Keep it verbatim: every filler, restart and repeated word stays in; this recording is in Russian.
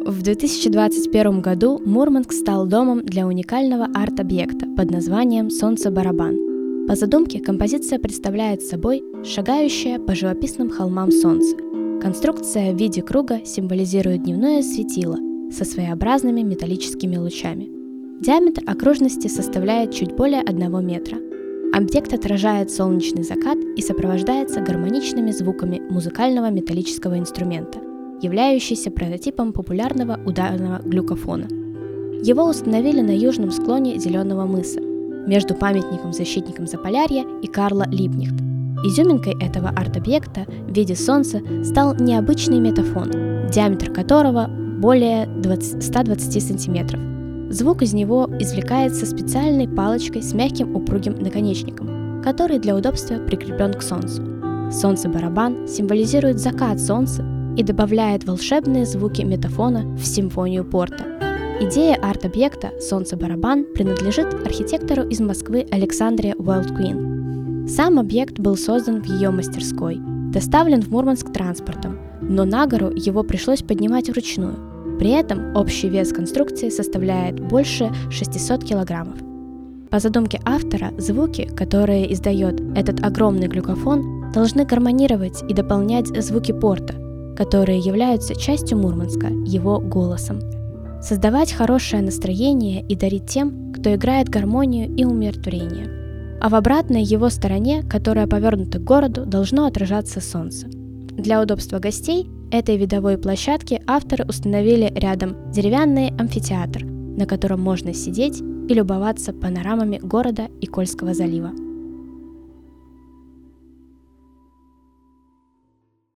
В две тысячи двадцать первом году Мурманск стал домом для уникального арт-объекта под названием «Солнце-барабан». По задумке композиция представляет собой шагающее по живописным холмам солнце. Конструкция в виде круга символизирует дневное светило со своеобразными металлическими лучами. Диаметр окружности составляет чуть более одного метра. Объект отражает солнечный закат и сопровождается гармоничными звуками музыкального металлического инструмента, являющийся прототипом популярного ударного глюкофона. Его установили на южном склоне Зеленого мыса, между памятником защитникам Заполярья и Карла Либкнехт. Изюминкой этого арт-объекта в виде солнца стал необычный метафон, диаметр которого более ста двадцати сантиметров. Звук из него извлекается специальной палочкой с мягким упругим наконечником, который для удобства прикреплен к солнцу. Солнце-барабан символизирует закат солнца и добавляет волшебные звуки метафона в симфонию Порта. Идея арт-объекта «Солнце-барабан» принадлежит архитектору из Москвы Александре Уайлдкуин. Сам объект был создан в ее мастерской, доставлен в Мурманск транспортом, но на гору его пришлось поднимать вручную. При этом общий вес конструкции составляет больше шестисот килограммов. По задумке автора, звуки, которые издает этот огромный глюкофон, должны гармонировать и дополнять звуки порта, которые являются частью Мурманска, его голосом. Создавать хорошее настроение и дарить тем, кто играет гармонию и умиротворение. А в обратной его стороне, которая повернута к городу, должно отражаться солнце. Для удобства гостей этой видовой площадки авторы установили рядом деревянный амфитеатр, на котором можно сидеть и любоваться панорамами города и Кольского залива.